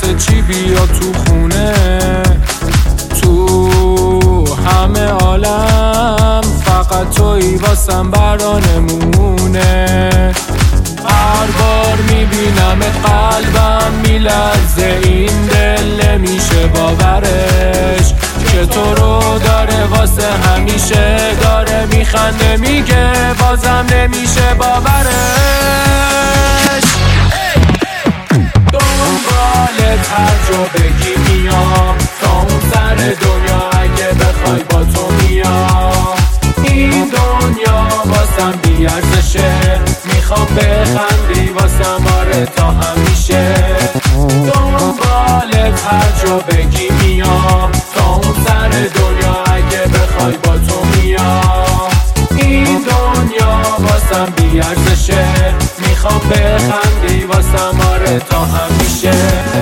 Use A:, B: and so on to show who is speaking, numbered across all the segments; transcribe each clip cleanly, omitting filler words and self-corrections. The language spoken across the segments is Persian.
A: همه چی بیا تو خونه، تو همه عالم فقط تویی واسم برانمونه. هر بار میبینمت قلبم میلرزه، این دل نمیشه باورش که تو رو داره واسه همیشه، داره میخنده میگه بازم نمیشه باورش. دنبالت هر جا بگی میام، تا اون سر دنیا اگه بخوای با تو میام. این دنیا واسم بیارزشه، میخوام بخندی واسم آره تا همیشه. دنبالت هر جا بگی میام، تا اون سر دنیا اگه بخوای با تو میام. این دنیا واسم بیارزشه، میخوام بخندی واسم آره تا همیشه.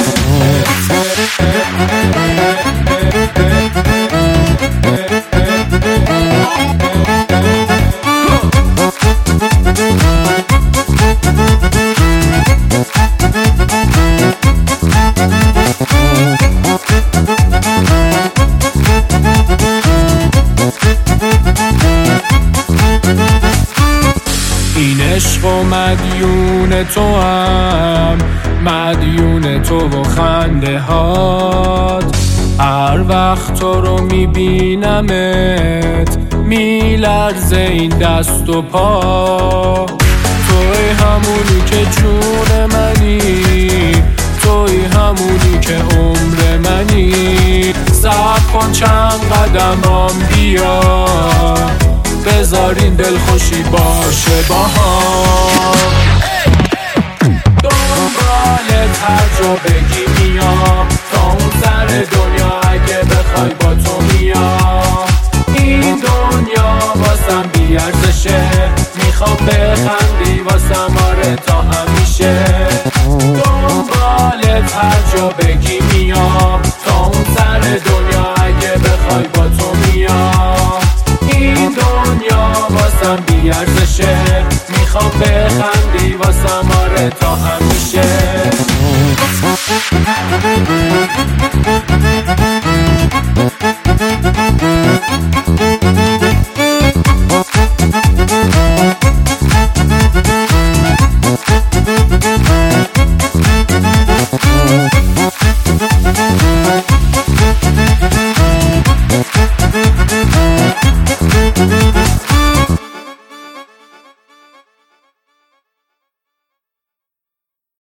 A: این عشق و مدیون تو هم، مدیون تو و خنده هات. هر وقت تو رو میبینمت میلرزه این دست و پا. توی همونی که جون منی، توی همونی که عمر منی. صبر کن چند قدمام بیا، بذارین دلخوشی باشه با هم. دنبالت هر جا بگی میام، تا اون سر دنیا اگه بخوای با تو میام. این دنیا واسم بیارزشه، میخوام بخندی واسم آره تا همیشه. دنبالت هر جا بگی میام، تا اون سر دنیا اگه بخوای با تو میام. این دنیا واسم بیارزشه، میخوام بخندی واسم آره تا همیشه.